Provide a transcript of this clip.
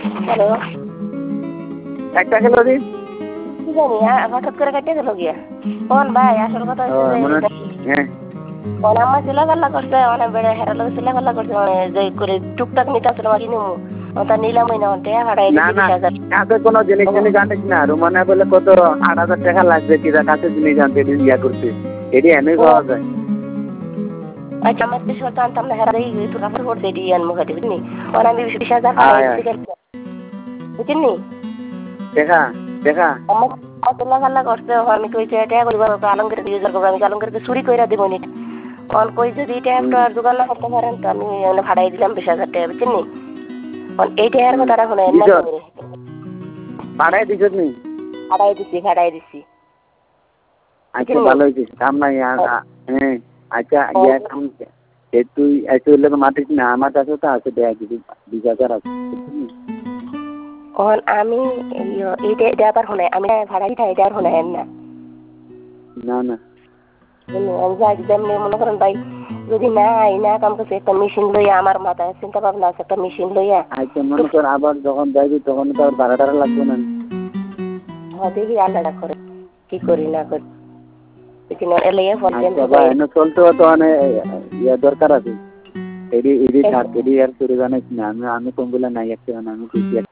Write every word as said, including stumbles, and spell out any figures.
hello একটা kilo দিন কি জানি হঠাৎ করে কেটে গেল গিয়া কোন ভাই আসল কথা হচ্ছে হ্যাঁ কোন আমার চিলাগাল্লা করছে অনেক বেড়ে হেরালো চিলাগাল্লা করছে মানে যে করে টুকটাক নিতে আসলে মাকি নিমু তা নিলামই না তে ভাড়াই না না কাছে কোনো জিনিস জিনিস আনিস না রুমানা বলে কত আট হাজার টাকা লাগবে কিরা কাছে জিনিস আনতে ইয়া করছে এটি এনে পাওয়া যায় আচ্ছা আমার দেশ হতো আনতাম না হেরাই একটু কাপড় পরতে এটি আনমু খাটি বুঝনি ওর আমি বিশ হাজার বুঝলি দেখা দেখা আমার চিলাগাল্লা করছে আমি কইছে এটা করবো আলমগীর দিয়ে যাবো আমি আলমগীরকে চুরি করে দিব নি অন কই যদি এটা একটা দোকান না করতে পারেন তো আমি ভাড়াই দিলাম বিশ হাজার টাকা বুঝলি এইটা আর কথা রাখো না ভাড়াই দিছত নি ভাড়াই দিছি ভাড়াই দিছি আচ্ছা ভালো হয়েছে কাম নাই হ্যাঁ আচ্ছা ইয়া কাম তুই তুই লোক মাটিস না আমার কাছে তো আছে দেয়া কিছু বিশ হাজার আছে কখন আমি এইটা এটা আবার শোনাই আমি ভাড়া দিতা এটা আর শোনাই না না না যেমনি মনে করেন ভাই যদি না না কাম করছে একটা মেশিন লইয়া আমার মাথায় চিন্তা ভাবনা আছে একটা মেশিন লইয়া আচ্ছা মনে কর আবার যখন যাইবি তখন তো আর ভাড়া টাড়া লাগবে না হ্যাঁ দেখি আলাদা করে কি করি না করি চলতে তো ইয়ে দরকার আছে এডি এডি থাক এডি আর চুরি জানিস না আমি আমি কোনগুলা নাই একটা আমি